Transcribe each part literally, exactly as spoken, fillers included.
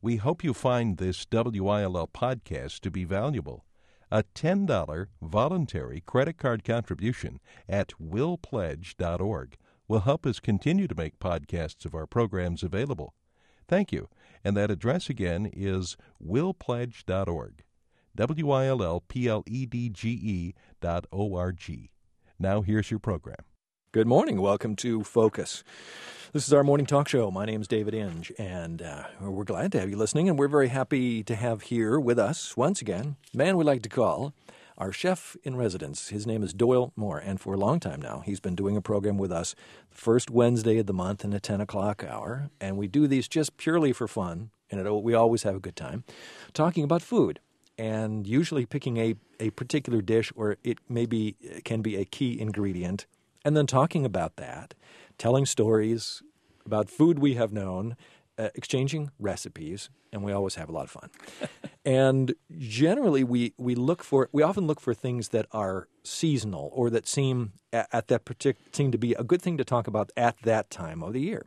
We hope you find this W I L L podcast to be valuable. A ten dollars voluntary credit card contribution at will pledge dot org will help us continue to make podcasts of our programs available. Thank you. And that address again is will pledge dot org. W I L L P L E D G E dot O R G. Now here's your program. Good morning. Welcome to Focus. This is our morning talk show. My name's David Inge, and uh, we're glad to have you listening, and we're very happy to have here with us, once again, a man we like to call our chef in residence. His name is Doyle Moore, and for a long time now, he's been doing a program with us the first Wednesday of the month in the ten o'clock hour, and we do these just purely for fun, and it, we always have a good time, talking about food, and usually picking a, a particular dish, or it maybe can be a key ingredient, and then talking about that, telling stories about food we have known, uh, exchanging recipes, and we always have a lot of fun. And generally, we, we look for we often look for things that are seasonal or that seem at, at that particular seem to be a good thing to talk about at that time of the year.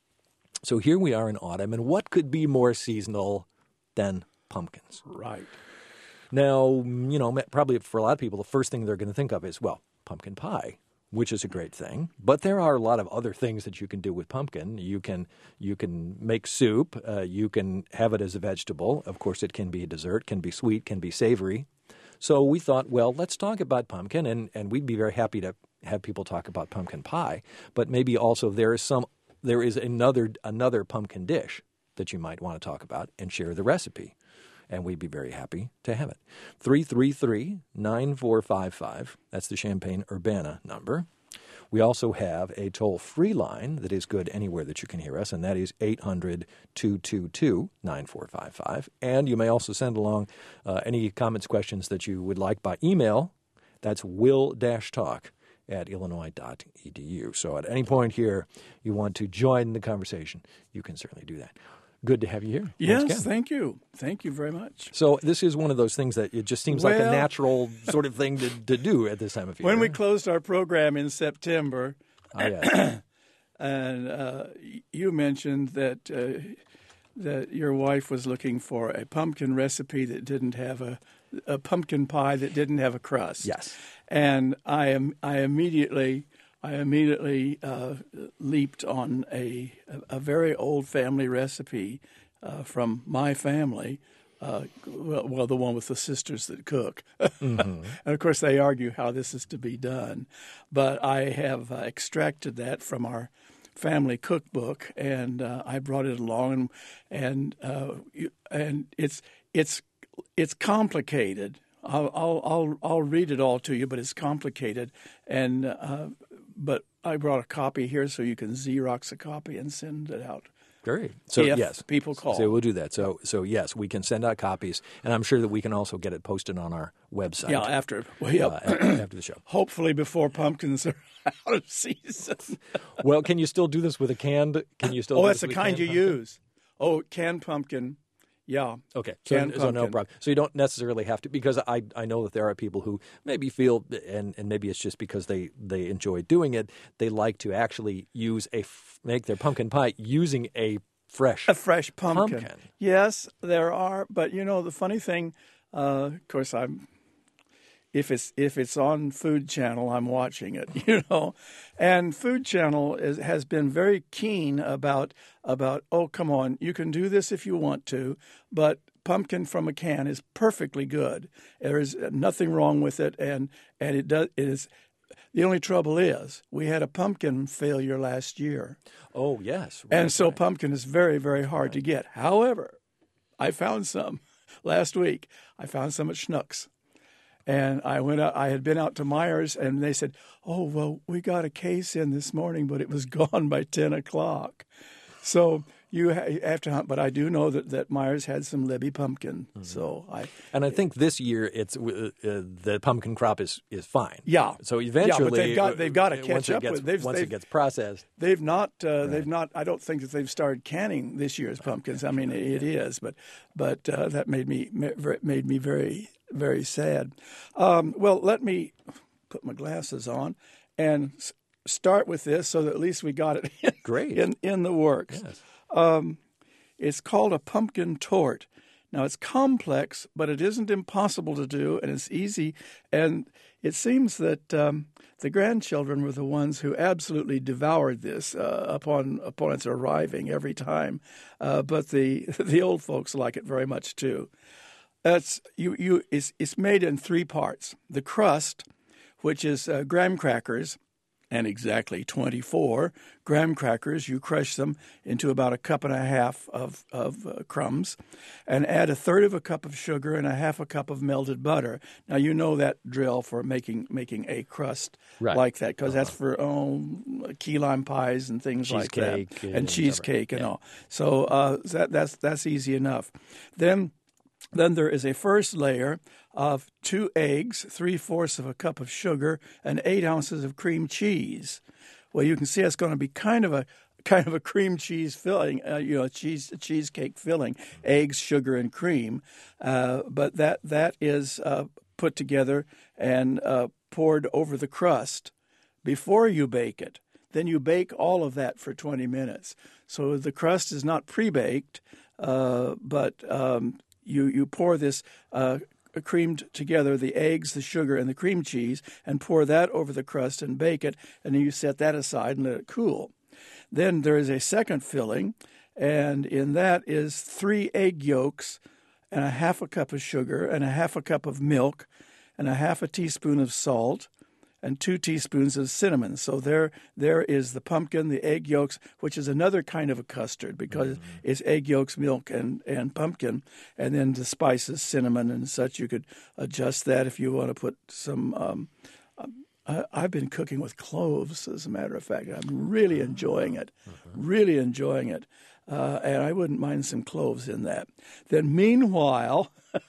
So here we are in autumn, and what could be more seasonal than pumpkins? Right. Now, you know, probably for a lot of people, the first thing they're going to think of is, well, pumpkin pie, which is a great thing. But there are a lot of other things that you can do with pumpkin. You can you can make soup. Uh, you can have it as a vegetable. Of course, it can be a dessert, can be sweet, can be savory. So we thought, well, let's talk about pumpkin, and, and we'd be very happy to have people talk about pumpkin pie. But maybe also there is some there is another another pumpkin dish that you might want to talk about and share the recipe. And we'd be very happy to have it. three three three, nine four five five. That's the Champaign-Urbana number. We also have a toll-free line that is good anywhere that you can hear us, and that is eight hundred, two two two, nine four five five. And you may also send along uh, any comments, questions that you would like by email. That's will-talk at illinois dot e d u. So at any point here you want to join the conversation, you can certainly do that. Good to have you here. Yes, thank you. Thank you very much. So this is one of those things that it just seems well, like a natural sort of thing to, to do at this time of year. When we closed our program in September, oh, yes. and uh, you mentioned that uh, that your wife was looking for a pumpkin recipe that didn't have a, a pumpkin pie that didn't have a crust. Yes. And I am I immediately... I immediately uh, leaped on a a very old family recipe uh, from my family, uh, well, well, the one with the sisters that cook. Mm-hmm. And, of course, they argue how this is to be done. But I have uh, extracted that from our family cookbook, and uh, I brought it along, and and, uh, and it's it's it's complicated. I'll, I'll I'll I'll read it all to you, but it's complicated, and uh, but I brought a copy here so you can Xerox a copy and send it out. Great. So if yes, people call. So we'll do that. So so yes, we can send out copies, and I'm sure that we can also get it posted on our website. Yeah, after well, yeah. uh, after, after the show. Hopefully before pumpkins are out of season. Well, can you still do this with a canned? Can you still? Oh, do that's this the with kind you pumpkin? use. Oh, canned pumpkin. Yeah. Okay. So, Canned so no pumpkin. problem. So you don't necessarily have to, because I, I know that there are people who maybe feel, and, and maybe it's just because they, they enjoy doing it, they like to actually use a make their pumpkin pie using a fresh a fresh pumpkin. pumpkin. Yes, there are, but you know the funny thing, uh, of course I'm. If it's if it's on Food Channel, I'm watching it, you know, and Food Channel is, has been very keen about about oh come on, you can do this if you want to, but pumpkin from a can is perfectly good. There is nothing wrong with it, and and it does it is. The only trouble is we had a pumpkin failure last year. Oh yes, right, and so right. pumpkin is very very hard right. to get. However, I found some last week. I found some at Schnucks. And I went out, I had been out to Myers, and they said, oh, well, we got a case in this morning, but it was gone by ten o'clock. So you have to hunt. But I do know that, that Myers had some Libby pumpkin. Mm-hmm. So I And I think this year it's uh, uh, the pumpkin crop is, is fine. Yeah. So eventually yeah, but they've got, they've got to catch up gets, with they've, Once they've, it gets processed. They've not, uh, right. they've not, I don't think that they've started canning this year's pumpkins. I mean, it is, but but uh, that made me made me very, very sad. Um, well, let me put my glasses on and start with this so that at least we got it in, Great. in, in the works. Yes. Um, It's called a pumpkin torte. Now, it's complex, but it isn't impossible to do, and it's easy. And it seems that um, the grandchildren were the ones who absolutely devoured this uh, upon upon its arriving every time. Uh, but the the old folks like it very much too. That's you you. It's it's made in three parts. The crust, which is uh, graham crackers, and exactly twenty-four graham crackers. You crush them into about a cup and a half of, of uh, crumbs and add a third of a cup of sugar and a half a cup of melted butter. Now, you know that drill for making making a crust right. like that because uh-huh. that's for oh, key lime pies and things cheesecake like that. And, and cheesecake and yeah. all. So uh, that that's that's easy enough. Then Then there is a first layer of two eggs, three-fourths of a cup of sugar, and eight ounces of cream cheese. Well, you can see it's going to be kind of a kind of a cream cheese filling, uh, you know, cheese cheesecake filling, eggs, sugar, and cream. Uh, but that that is uh, put together and uh, poured over the crust before you bake it. Then you bake all of that for twenty minutes. So the crust is not pre-baked, uh, but um, You you pour this uh, creamed together, the eggs, the sugar, and the cream cheese, and pour that over the crust and bake it, and then you set that aside and let it cool. Then there is a second filling, and in that is three egg yolks and a half a cup of sugar and a half a cup of milk and a half a teaspoon of salt and two teaspoons of cinnamon. So there, there is the pumpkin, the egg yolks, which is another kind of a custard because mm-hmm. it's egg yolks, milk, and, and pumpkin. And then the spices, cinnamon and such, you could adjust that if you want to put some... Um, I, I've been cooking with cloves, as a matter of fact. I'm really enjoying it, mm-hmm. really enjoying it. Uh, and I wouldn't mind some cloves in that. Then meanwhile,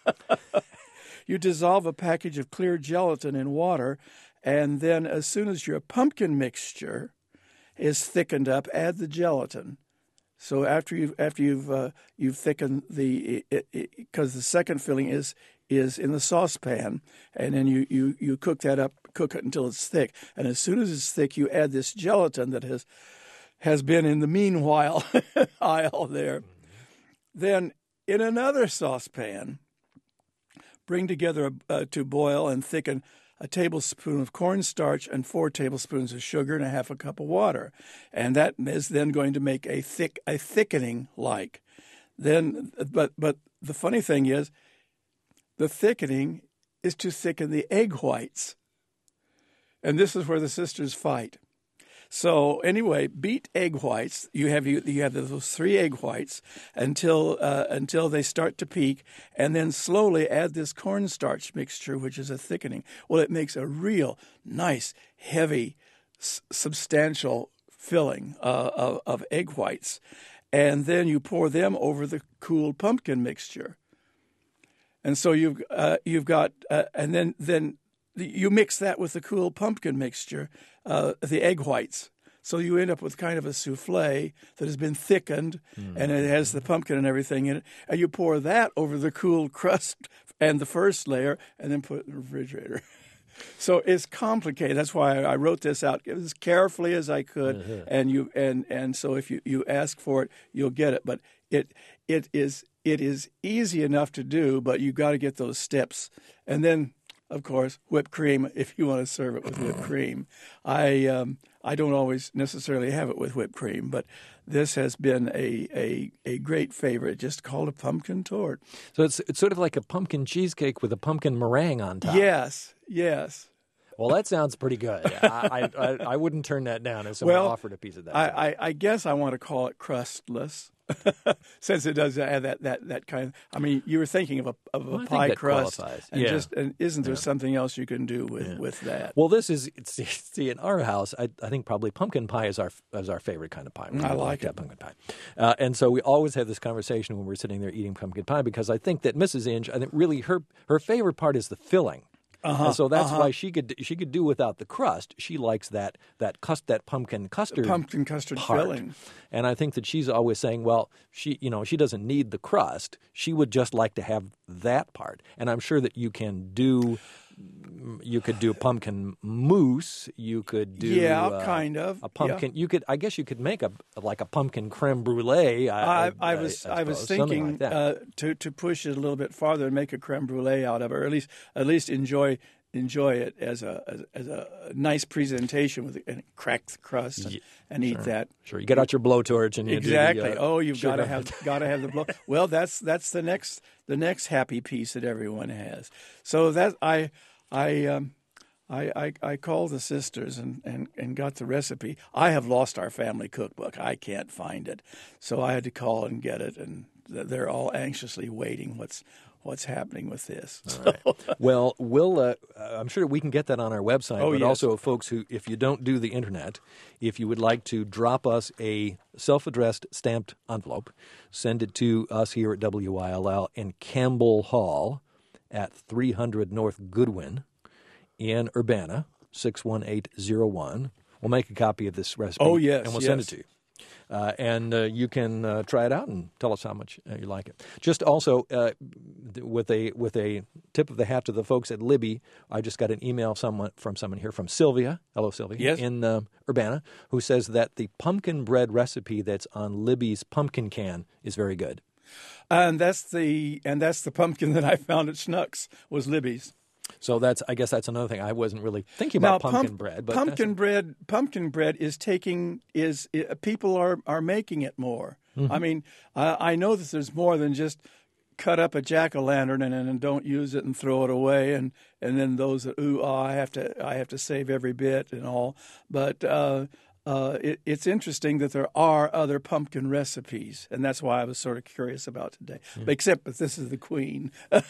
you dissolve a package of clear gelatin in water. And then as soon as your pumpkin mixture is thickened up, add the gelatin. So after you've after you've uh, you've thickened the because the second filling is is in the saucepan, and then you, you, you cook that up, cook it until it's thick. And as soon as it's thick, you add this gelatin that has has been in the meanwhile aisle there. Then in another saucepan, bring together a, uh, to boil and thicken a tablespoon of cornstarch and four tablespoons of sugar and a half a cup of water. And that is then going to make a thick, a thickening like. Then, but, but the funny thing is, the thickening is to thicken the egg whites. And this is where the sisters fight. So anyway, beat egg whites. You have you, you have those three egg whites until uh, until they start to peak, and then slowly add this cornstarch mixture, which is a thickening. Well, it makes a real nice, heavy, s- substantial filling uh, of, of egg whites, and then you pour them over the cool pumpkin mixture. And so you've uh, you've got uh, and then then. You mix that with the cool pumpkin mixture, uh, the egg whites. So you end up with kind of a souffle that has been thickened, mm. and it has the pumpkin and everything in it. And you pour that over the cool crust and the first layer, and then put it in the refrigerator. So it's complicated. That's why I wrote this out as carefully as I could. Mm-hmm. And you and and so if you, you ask for it, you'll get it. But it it is it is easy enough to do, but you got to get those steps, and then. Of course, whipped cream, if you want to serve it with whipped cream. I um, I don't always necessarily have it with whipped cream, but this has been a, a, a great favorite, just called a pumpkin torte. So it's it's sort of like a pumpkin cheesecake with a pumpkin meringue on top. Yes, yes. Well, that sounds pretty good. I, I, I wouldn't turn that down if someone well, offered a piece of that. I, I, I guess I want to call it crustless. Since it does have that, that, that kind of, I mean, you were thinking of a of a well, pie crust, qualifies. and yeah. just and isn't there yeah. something else you can do with, yeah. with that? Well, this is see, see in our house. I, I think probably pumpkin pie is our is our favorite kind of pie. We I like, like it. that pumpkin pie, uh, and so we always have this conversation when we're sitting there eating pumpkin pie because I think that Missus Inge, I think really her her favorite part is the filling. Uh-huh, and so that's uh-huh. why she could she could do without the crust. She likes that that cust that pumpkin custard pumpkin custard part. filling. And I think that she's always saying, well, she you know she doesn't need the crust. She would just like to have that part. And I'm sure that you can do you could do pumpkin mousse. You could do yeah, uh, kind of a pumpkin. Yeah. You could, I guess, you could make a like a pumpkin creme brulee. I, I, I, I was, I, I was suppose, thinking like uh, to to push it a little bit farther and make a creme brulee out of it, or at least at least enjoy enjoy it as a as, as a nice presentation with it, and crack the crust and, yeah, and sure. eat that. Sure, you get out your blowtorch and you exactly. Do the, uh, oh, you've got to sugar. have got to have the blow. Well, that's that's the next the next happy piece that everyone has. So that I I. Um, I, I, I called the sisters and, and, and got the recipe. I have lost our family cookbook. I can't find it. So I had to call and get it, and they're all anxiously waiting what's what's happening with this. All right. Well, we'll, uh, I'm sure we can get that on our website, oh, but yes. also folks who, if you don't do the internet, if you would like to drop us a self-addressed stamped envelope, send it to us here at W I L L in Campbell Hall at three hundred North Goodwin, in Urbana, six one eight zero one. We'll make a copy of this recipe. Oh, yes, and we'll yes. send it to you. Uh, and uh, you can uh, try it out and tell us how much uh, you like it. Just also, uh, with a with a tip of the hat to the folks at Libby, I just got an email someone, from someone here, from Sylvia, hello Sylvia, yes. in uh, Urbana, who says that the pumpkin bread recipe that's on Libby's pumpkin can is very good. And that's the and that's the pumpkin that I found at Schnucks was Libby's. So that's, I guess that's another thing. I wasn't really thinking about now, pumpkin pump, bread. But pumpkin bread, pumpkin bread is taking is uh, people are, are making it more. Mm-hmm. I mean, I, I know that there's more than just cut up a jack o' lantern and and don't use it and throw it away, and, and then those that ooh ah I have to I have to save every bit and all. But uh, uh, it, it's interesting that there are other pumpkin recipes, and that's why I was sort of curious about today. Mm. Except that this is the queen.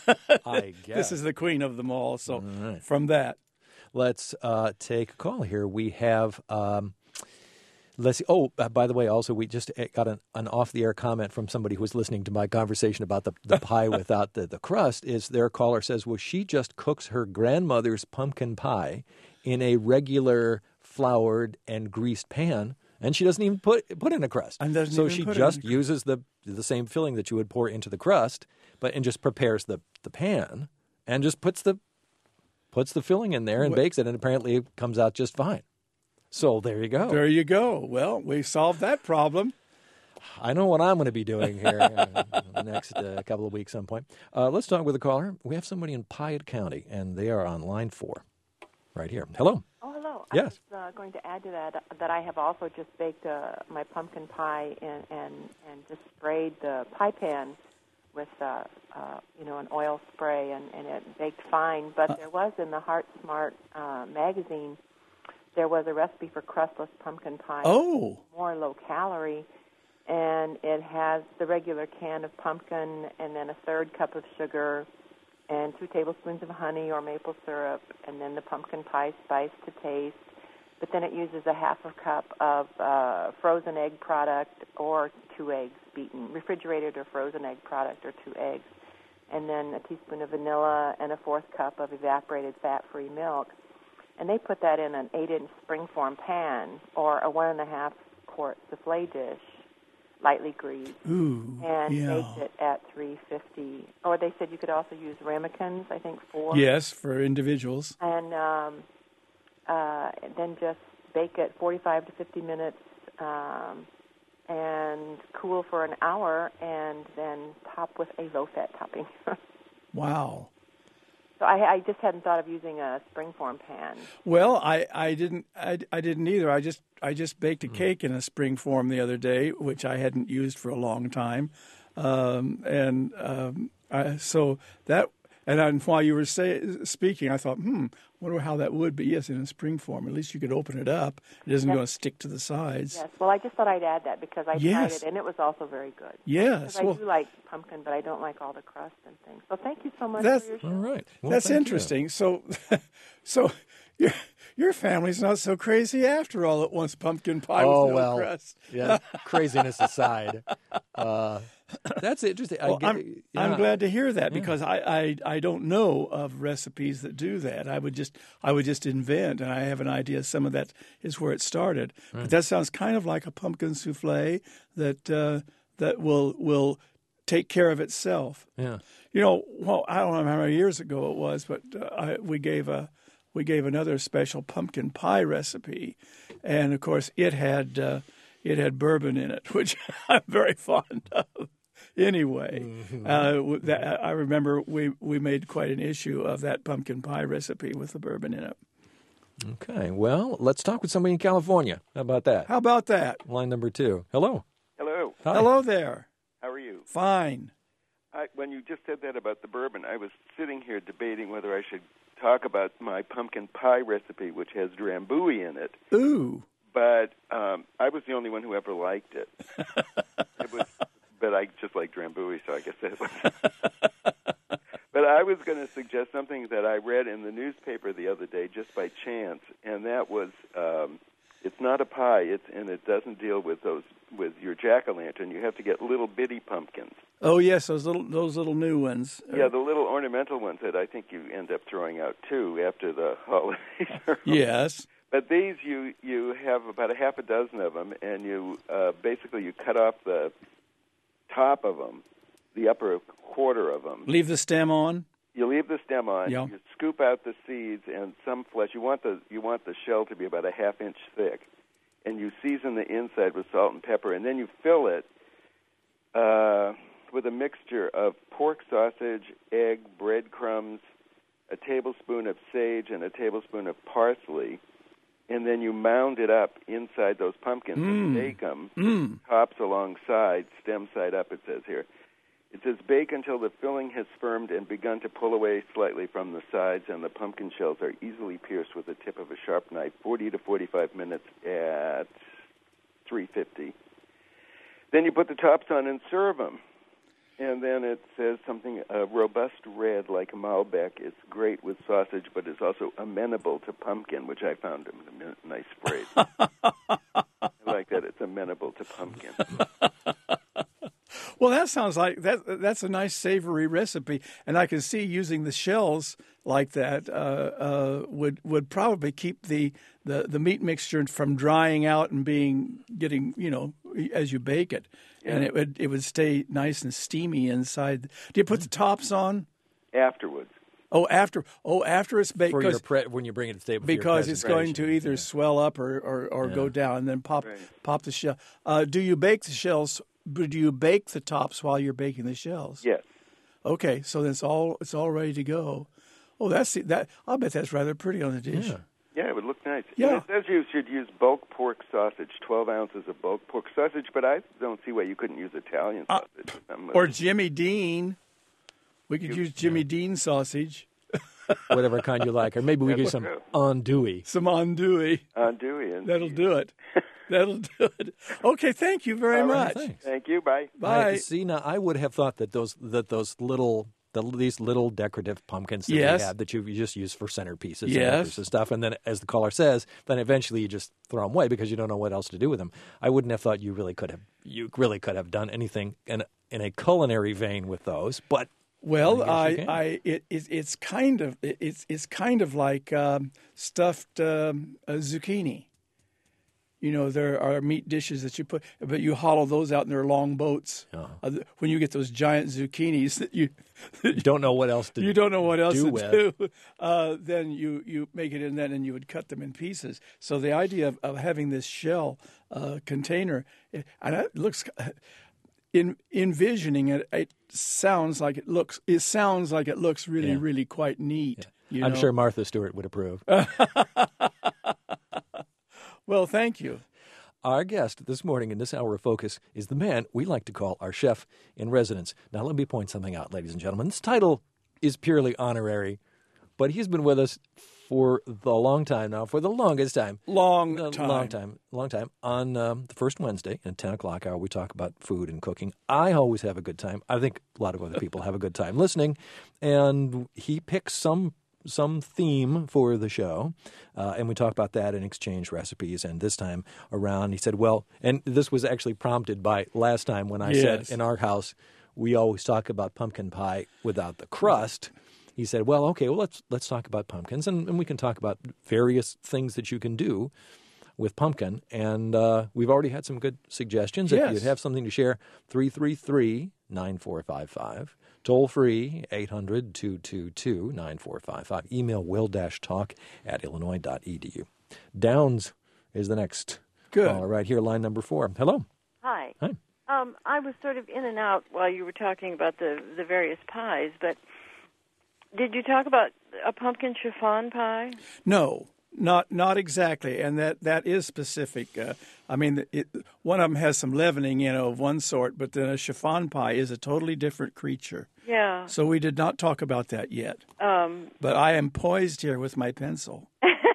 I guess. This is the queen of them all. So all right. From that, let's uh, take a call here. We have. Um, Let's see. Oh, uh, by the way, also we just got an, an off-the-air comment from somebody who was listening to my conversation about the, the pie without the, the crust. Is their caller says, well, she just cooks her grandmother's pumpkin pie in a regular floured and greased pan, and she doesn't even put put in a crust. And doesn't so even she put just in uses the the same filling that you would pour into the crust, but and just prepares the, the pan and just puts the puts the filling in there and what? bakes it, and apparently it comes out just fine. So there you go. There you go. Well, we solved that problem. I know what I'm going to be doing here uh, the next uh, couple of weeks some point. Uh, let's talk with a caller. We have somebody in Piatt County, and they are on line four right here. Hello. Oh, hello. Yes. I was uh, going to add to that that I have also just baked uh, my pumpkin pie and, and, and just sprayed the pie pan with, uh, uh, you know, an oil spray, and, and it baked fine. But uh, there was in the Heart Smart uh, magazine, there was a recipe for crustless pumpkin pie. Oh. More low-calorie, and it has the regular can of pumpkin and then a third cup of sugar and two tablespoons of honey or maple syrup, and then the pumpkin pie spice to taste. But then it uses a half a cup of uh, frozen egg product or two eggs beaten, refrigerated or frozen egg product or two eggs, and then a teaspoon of vanilla and a fourth cup of evaporated fat-free milk. And they put that in an eight-inch springform pan or a one-and-a-half quart souffle dish, lightly greased, Ooh, and yeah. baked it at three fifty. Or they said you could also use ramekins, I think four. Yes, for individuals. And um, uh, then just bake it forty-five to fifty minutes um, and cool for an hour, and then top with a low-fat topping. Wow. So I, I just hadn't thought of using a springform pan. Well, I, I didn't I, I didn't either. I just I just baked a cake in a springform the other day, which I hadn't used for a long time, um, and um, I, so that and then while you were say, speaking, I thought, hmm, wonder how that would be. Yes, in a springform, at least you could open it up. It isn't Yes. going to stick to the sides. Yes. Well, I just thought I'd add that because I Yes. tried it and it was also very good. Yes. Because I Well, do like pumpkin, but I don't like all the crust and things. So thank you so much That's- for your show. All right. Well, that's thank you. interesting. So, so your your family's not so crazy after all. It wants pumpkin pie Oh, with no well. crust. Yeah, craziness aside. Uh, that's interesting. I Well, get- I'm, yeah. I'm glad to hear that because I, I, I don't know of recipes that do that. I would just I would just invent, and I have an idea some of that is where it started. Right. But that sounds kind of like a pumpkin souffle that uh, that will will take care of itself. Yeah. You know, well, I don't know how many years ago it was, but uh, I, we gave a we gave another special pumpkin pie recipe, and of course it had uh, it had bourbon in it, which I'm very fond of. Anyway, mm-hmm. uh, that, I remember we, we made quite an issue of that pumpkin pie recipe with the bourbon in it. Okay, well, let's talk with somebody in California. How about that? How about that? Line number two. Hello. Hello. Hi. Hello there. How are you? Fine. I, when you just said that about the bourbon, I was sitting here debating whether I should talk about my pumpkin pie recipe, which has drambuie in it. Ooh. But um, I was the only one who ever liked it. it was, but I just like drambuie, so I guess that was... But I was going to suggest something that I read in the newspaper the other day just by chance, and that was um, it's not a pie, it's, and it doesn't deal with those with your jack-o'-lantern. You have to get little bitty pumpkins. Oh yes, those little those little new ones. Yeah, the little ornamental ones that I think you end up throwing out too after the holidays. Yes. But these, you you have about a half a dozen of them, and you uh, basically you cut off the top of them, the upper quarter of them. Leave the stem on. You leave the stem on. Yeah. You scoop out the seeds and some flesh. You want the you want the shell to be about a half inch thick, and you season the inside with salt and pepper, and then you fill it uh, with a mixture of pork sausage, egg, breadcrumbs, a tablespoon of sage, and a tablespoon of parsley. And then you mound it up inside those pumpkins mm. and bake them, mm. tops alongside, stem side up, it says here. It says bake until the filling has firmed and begun to pull away slightly from the sides, and the pumpkin shells are easily pierced with the tip of a sharp knife, forty to forty-five minutes at three fifty. Then you put the tops on and serve them. And then it says something, a robust red like Malbec is great with sausage, but is also amenable to pumpkin, which I found a nice phrase. I like that. It's amenable to pumpkin. Well, that sounds like that. That's a nice savory recipe, and I can see using the shells like that uh, uh, would would probably keep the, the, the meat mixture from drying out and being getting you know as you bake it, yeah. and it would it would stay nice and steamy inside. Do you put the tops on afterwards? Oh, after oh after it's baked for your pre- when you bring it to the table because it's going to either yeah. swell up or or, or yeah. go down, and then pop right. pop the shell. Uh, do you bake the shells? Do you bake the tops while you're baking the shells? Yes. Okay, so it's all it's all ready to go. Oh, that's that. I'll bet that's rather pretty on the dish. Yeah, yeah it would look nice. Yeah. And it says you should use bulk pork sausage, twelve ounces of bulk pork sausage, but I don't see why you couldn't use Italian sausage. Uh, or Jimmy Dean. We could you, use Jimmy yeah. Dean sausage. Whatever kind you like, or maybe we do some andouille. Some andouille. Andouille. That'll do it. That'll do it. Okay, thank you very All much. Right, thank you. Bye. Bye. I, see, now I would have thought that those that those little the, these little decorative pumpkins that yes. we have that you, you just use for centerpieces yes. and stuff, and then as the caller says, then eventually you just throw them away because you don't know what else to do with them. I wouldn't have thought you really could have you really could have done anything in in a culinary vein with those, but. Well, I, I, I it, it, it's kind of it's it's kind of like um, stuffed um, uh, zucchini. You know, there are meat dishes that you put, but you hollow those out, and they're long boats. Uh-huh. Uh, when you get those giant zucchinis that you, you don't know what else to you don't know what else do to with. do. Uh, then you, you make it in that, and you would cut them in pieces. So the idea of, of having this shell uh, container, and it looks. In envisioning it, it sounds like it looks. It sounds like it looks really, yeah. really quite neat. Yeah. You I'm know? sure Martha Stewart would approve. Well, thank you. Our guest this morning in this hour of focus is the man we like to call our chef in residence. Now, let me point something out, ladies and gentlemen. This title is purely honorary, but he's been with us for the long time now, for the longest time. Long uh, time. Long time. Long time. On um, the first Wednesday at ten o'clock hour, we talk about food and cooking. I always have a good time. I think a lot of other people have a good time listening. And he picks some some theme for the show, uh, and we talk about that and exchange recipes. And this time around, he said, well, and this was actually prompted by last time when I yes. said in our house, we always talk about pumpkin pie without the crust. He said, well, okay, well, let's let's talk about pumpkins, and, and we can talk about various things that you can do with pumpkin. And uh, we've already had some good suggestions. Yes. If you have something to share, three three three, nine four five five. Toll free, eight hundred, two two two, nine four five five. Email will-talk at illinois dot e d u. Downs is the next Good. caller right here, line number four. Hello. Hi. Hi. Um, I was sort of in and out while you were talking about the, the various pies, but did you talk about a pumpkin chiffon pie? No, not not exactly, and that, that is specific. Uh, I mean, it, one of them has some leavening, you know, of one sort, but then a chiffon pie is a totally different creature. Yeah. So we did not talk about that yet. Um, But I am poised here with my pencil.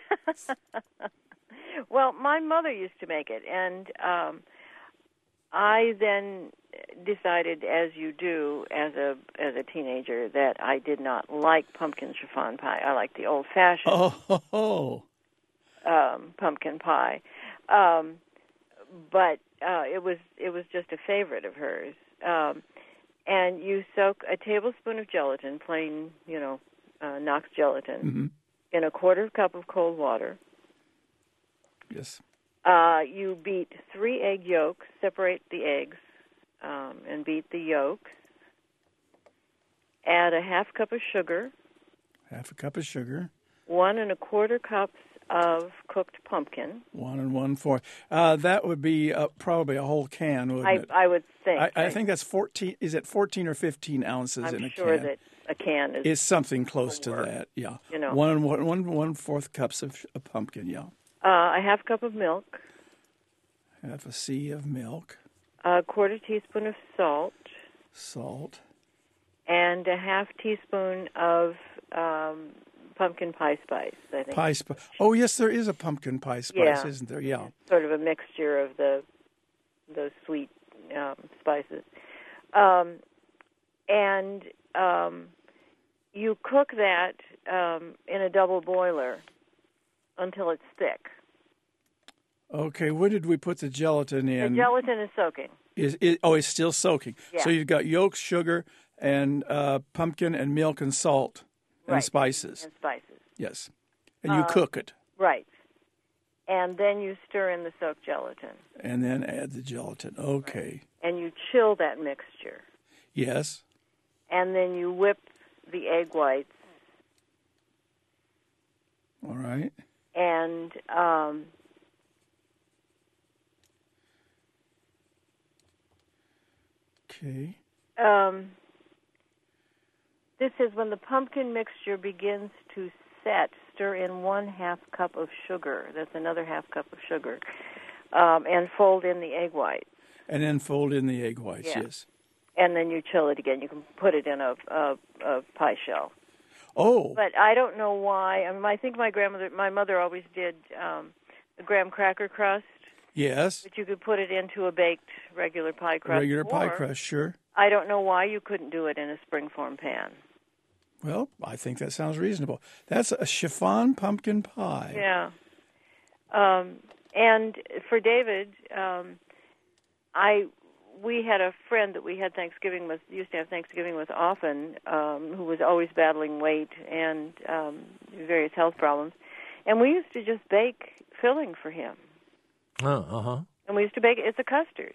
well, my mother used to make it, and um, I then decided, as you do as a as a teenager, that I did not like pumpkin chiffon pie. I liked the old-fashioned Oh, ho, ho. um, pumpkin pie, um, but uh, it was it was just a favorite of hers. Um, and you soak a tablespoon of gelatin, plain, you know, uh, Knox gelatin, Mm-hmm. in a quarter cup of cold water. Yes. Uh, you beat three egg yolks, separate the eggs, um, and beat the yolks. Add a half cup of sugar, Half a cup of sugar, one and a quarter cups of cooked pumpkin. one and one fourth. Uh, that would be uh, probably a whole can, wouldn't I, it? I would think. I, I think that's fourteen. Is it fourteen or fifteen ounces I'm in a sure can? that a can is. It's something close to more, that. Yeah. you know. One and one, one, one fourth cups of, of pumpkin. Yeah. Uh, a half cup of milk, Half a sea of milk, a quarter teaspoon of salt, salt, and a half teaspoon of um, pumpkin pie spice. I think pie spice. Oh yes, there is a pumpkin pie spice, Yeah. isn't there? Yeah. sort of a mixture of the those sweet um, spices, um, and um, you cook that um, in a double boiler until it's thick. Okay. Where did we put the gelatin in? The gelatin is soaking. Is it? Oh, it's still soaking. Yeah. So you've got yolks, sugar, and uh, pumpkin, and milk, and salt, and Right. spices. And spices. Yes. And you Uh, cook it, Right. And then you stir in the soaked gelatin. and then add the gelatin. Okay. And you chill that mixture. Yes. And then you whip the egg whites All right. and um, Okay. um, this is when the pumpkin mixture begins to set, stir in one half cup of sugar. That's another half cup of sugar. Um, and fold in the egg whites. And then fold in the egg whites. Yeah. Yes. And then you chill it again. You can put it in a, a, a pie shell. Oh. But I don't know why. I mean, I think my grandmother, my mother always did um, the graham cracker crust, Yes. but you could put it into a baked regular pie crust. Regular pie or crust. Sure. I don't know why you couldn't do it in a springform pan. Well, I think that sounds reasonable. That's a chiffon pumpkin pie. Yeah. Um, and for David, um, I we had a friend that we had Thanksgiving with, used to have Thanksgiving with often, um, who was always battling weight and um, various health problems, and we used to just bake filling for him. Oh, uh-huh. And we used to bake it. It's a custard.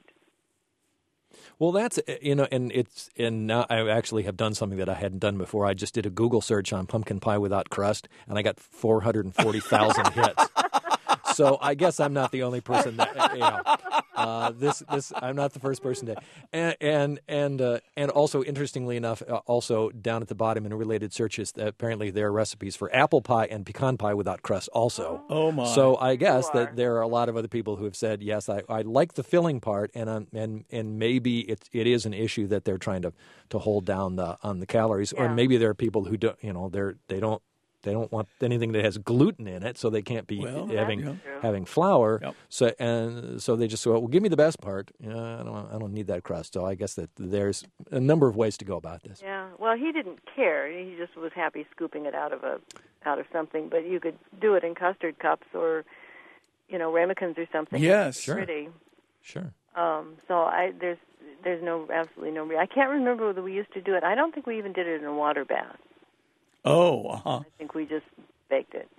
Well, that's, you know, and it's, and now I actually have done something that I hadn't done before. I just did a Google search on pumpkin pie without crust, and I got four hundred forty thousand hits. So I guess I'm not the only person that, you know, uh, this, this, I'm not the first person to, and, and, and, uh, and also, interestingly enough, uh, also down at the bottom in related searches, uh, apparently there are recipes for apple pie and pecan pie without crust also. Oh, my. So I guess You are. that there are a lot of other people who have said, yes, I, I like the filling part, and um, and and maybe it it is an issue that they're trying to, to hold down the on the calories, or Yeah. maybe there are people who don't, you know, they're they don't they don't want anything that has gluten in it, so they can't be Well, having yeah. having flour. Yep. So and so they just say, well, give me the best part. Yeah, I don't I don't need that crust. So I guess that there's a number of ways to go about this. Yeah. Well, he didn't care. He just was happy scooping it out of a out of something. But you could do it in custard cups or, you know, ramekins or something. Yes. It's Sure. Pretty. Sure. Um, so I there's there's no absolutely no. Re- I can't remember whether we used to do it. I don't think we even did it in a water bath. Oh, uh-huh. I think we just baked it.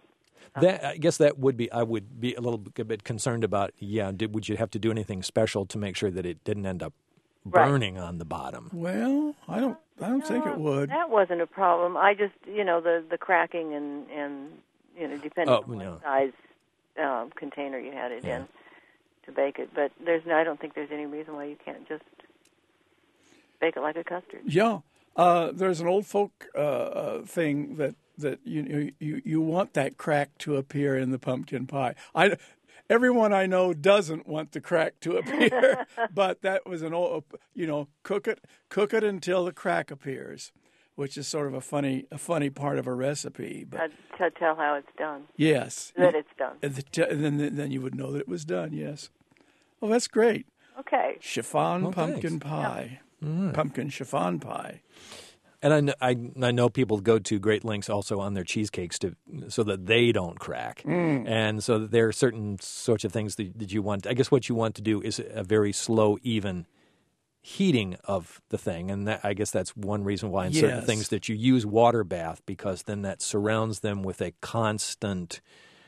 That I guess that would be. I would be a little bit concerned about. Yeah, did, would you have to do anything special to make sure that it didn't end up burning right. on the bottom? Well, I don't. I don't no, think it would. That wasn't a problem. I just, you know, the the cracking and and you know, depending oh, on no. what size um, container you had it yeah. in to bake it. But there's, no, I don't think there's any reason why you can't just bake it like a custard. Yeah, uh, there's an old folk uh, uh, thing that. that you, you you want that crack to appear in the pumpkin pie. I, everyone I know doesn't want the crack to appear, but that was an old, you know, cook it cook it until the crack appears, which is sort of a funny a funny part of a recipe. But uh, to tell how it's done. Yes, that it's done. And, the, and then then you would know that it was done. Yes. Oh, that's great. Okay. Chiffon well, pumpkin thanks. pie, yeah. mm. pumpkin chiffon pie. And I know, I, I know people go to great lengths also on their cheesecakes to so that they don't crack. Mm. And so there are certain sorts of things that, that you want. I guess what you want to do is a very slow, even heating of the thing. And that, I guess that's one reason why in yes. certain things that you use water bath, because then that surrounds them with a constant,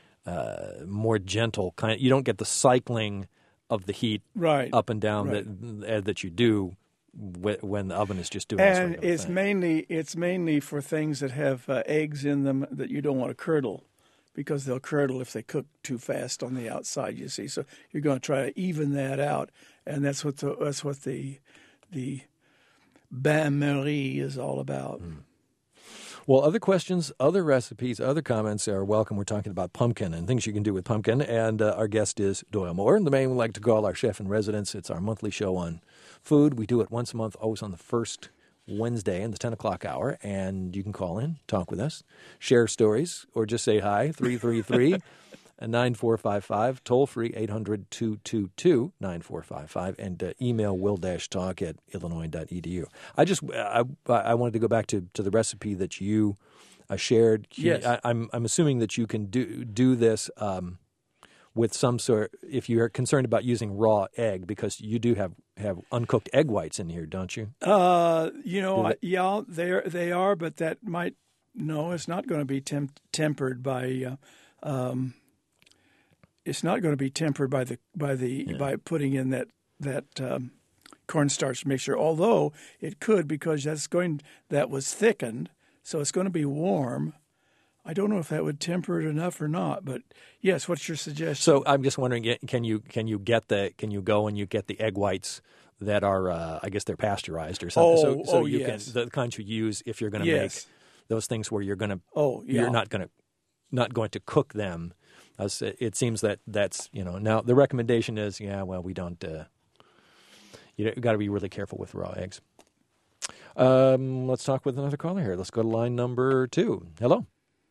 uh, more gentle kind. You don't get the cycling of the heat right. up and down right. that, that you do when the oven is just doing and sort of it's thing. mainly it's mainly for things that have uh, eggs in them that you don't want to curdle, because they'll curdle if they cook too fast on the outside. You see, so you're going to try to even that out, and that's what the that's what the the bain-marie is all about. Mm. Well, other questions, other recipes, other comments are welcome. We're talking about pumpkin and things you can do with pumpkin. And uh, our guest is Doyle Moore, the man we like to call our chef in residence. It's our monthly show on food. We do it once a month, always on the first Wednesday in the ten o'clock hour. And you can call in, talk with us, share stories, or just say hi, three three three, nine four five five, toll free, eight hundred, two two two, nine four five five, and uh, email will-talk at illinois dot e d u. I just, I, I wanted to go back to, to the recipe that you uh, shared. Yes. I, I'm, I'm assuming that you can do, do this um, with some sort, if you're concerned about using raw egg, because you do have, have uncooked egg whites in here, don't you? Uh, you know, I, yeah, they are, they are, but that might, no, it's not going to be temp- tempered by, uh, um, it's not going to be tempered by the by the yeah. by putting in that that um, cornstarch mixture. Although it could, because that's going that was thickened, so it's going to be warm. I don't know if that would temper it enough or not. But yes, what's your suggestion? So I'm just wondering, can you can you get the can you go and you get the egg whites that are uh, I guess they're pasteurized or something? Oh, so so oh, you yes. can the kinds you use if you're going to yes. make those things where you're going to oh yeah. you're not going to not going to cook them. It seems that that's, you know, now the recommendation is, yeah, well, we don't, uh, you got to be really careful with raw eggs. Um, let's talk with another caller here. Let's go to line number two. Hello.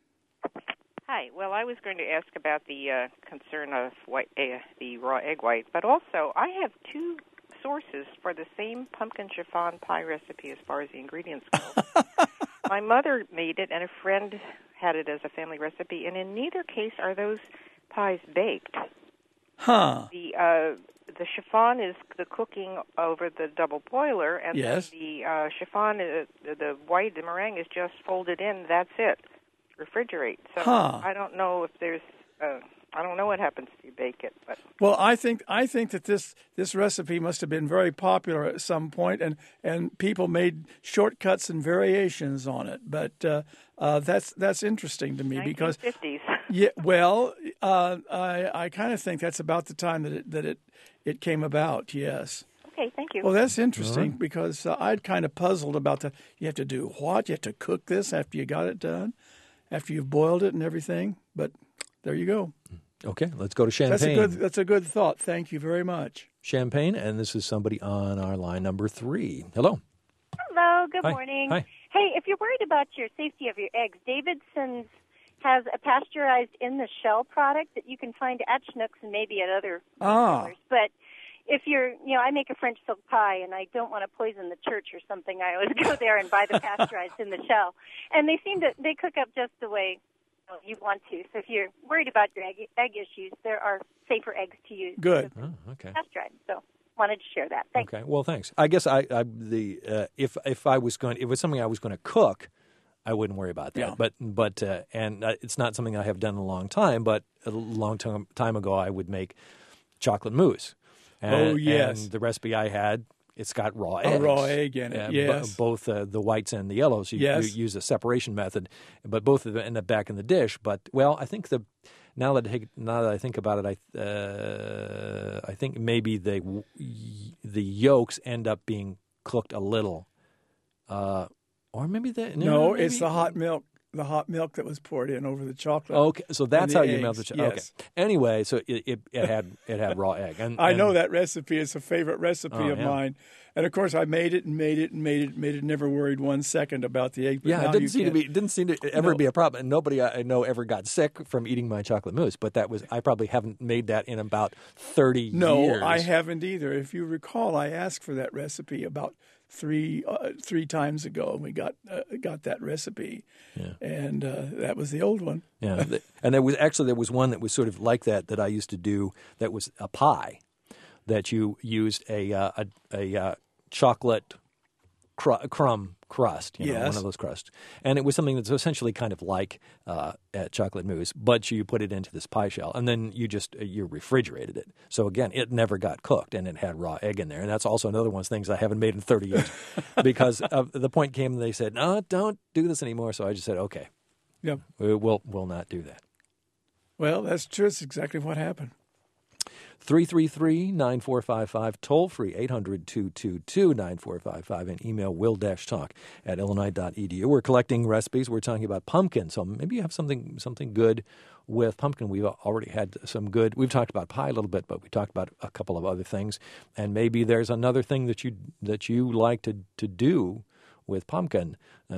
Hi. Well, I was going to ask about the uh, concern of white, uh, the raw egg white, but also I have two sources for the same pumpkin chiffon pie recipe as far as the ingredients go. My mother made it, and a friend had it as a family recipe, and in neither case are those pies baked. Huh. The uh, the chiffon is the cooking over the double boiler, and yes. the uh, chiffon, uh, the white, the meringue is just folded in. That's it. Refrigerate. So huh. I don't know if there's. Uh, I don't know what happens if you bake it, but well, I think I think that this this recipe must have been very popular at some point, and, and people made shortcuts and variations on it. But uh, uh, that's that's interesting to me because nineteen fifties. yeah, well, uh, I I kind of think that's about the time that it that it, it came about. Yes. Okay, thank you. Well, that's interesting right. because uh, I'd kind of puzzled about the you have to do what you have to cook this after you got it done, after you've boiled it and everything, but. There you go. Okay, let's go to Champagne. That's a good. That's a good thought. Thank you very much. Champagne, and this is somebody on our line number three. Hello. Hello. Good Hi. morning. Hi. Hey, if you're worried about your safety of your eggs, Davidson's has a pasteurized in the shell product that you can find at Schnucks and maybe at other ah. retailers. But if you're, you know, I make a French silk pie and I don't want to poison the church or something, I always go there and buy the pasteurized in the shell, and they seem to they cook up just the way you want to. So if you're worried about your egg, egg issues, there are safer eggs to use. Good. Oh, okay. Pasteurized. So wanted to share that. Thanks. Okay. Well, thanks. I guess I, I the uh, if if I was going, if it was something I was going to cook, I wouldn't worry about that. Yeah. But but uh, and uh, it's not something I have done in a long time. But a long time time ago, I would make chocolate mousse. And, Oh, yes. And the recipe I had, it's got raw eggs. A raw egg in it, Uh, yes. b- both uh, the whites and the yellows. You, Yes. you use a separation method, but both of them end up back in the dish. But well, I think the now that I, now that I think about it, I uh, I think maybe the the yolks end up being cooked a little, uh, or maybe the no, No, maybe, it's the hot milk. The hot milk that was poured in over the chocolate. Okay, so that's the how you eggs, melt the chocolate. yes. Okay. Anyway, so it, it, it had it had raw egg. And, I and, know that recipe. It's a favorite recipe Oh, of yeah. mine. And of course, I made it and made it and made it and made it. Never worried one second about the egg. But Yeah, now it didn't you seem to can. be. It didn't seem to ever No. be a problem. And nobody I know ever got sick from eating my chocolate mousse. But that was I probably haven't made that in about thirty No, years. I haven't either. If you recall, I asked for that recipe about three uh, three times ago, and we got uh, got that recipe, Yeah. and uh, that was the old one. Yeah, th- and there was actually there was one that was sort of like that that I used to do. That was a pie that you used a uh, a, a uh, chocolate cr- crumb crust, you know, Yes. one of those crusts, and it was something that's essentially kind of like uh, a chocolate mousse, but you put it into this pie shell, and then you just uh, you refrigerated it. So again, it never got cooked, and it had raw egg in there, and that's also another one of those things I haven't made in thirty years, because of the point came and they said, no, don't do this anymore. So I just said, okay, Yep. we will will not do that. Well, that's true. That's exactly what happened. three three three, nine four five five, toll free, eight hundred, two two two, nine four five five, and email will-talk at illinois dot e d u. We're collecting recipes. We're talking about pumpkin, so maybe you have something something good with pumpkin. We've already had some good, we've talked about pie a little bit, but we talked about a couple of other things, and maybe there's another thing that you that you like to, to do with pumpkin.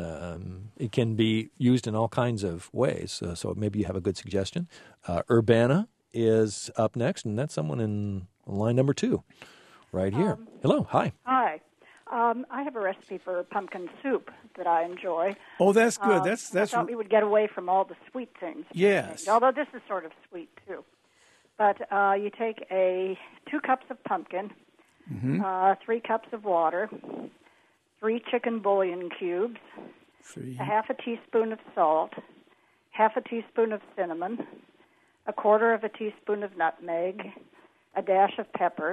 Um, it can be used in all kinds of ways, uh, so maybe you have a good suggestion. Uh, Urbana is up next, and that's someone in line number two right here. Um, Hello. Hi. Hi. Um, I have a recipe for pumpkin soup that I enjoy. Oh, that's good. Uh, that's that's I thought we would get away from all the sweet things. Yes. Although this is sort of sweet, too. But uh, you take a two cups of pumpkin, Mhm. uh, three cups of water, three chicken bouillon cubes, three. a half a teaspoon of salt, half a teaspoon of cinnamon, a quarter of a teaspoon of nutmeg, a dash of pepper,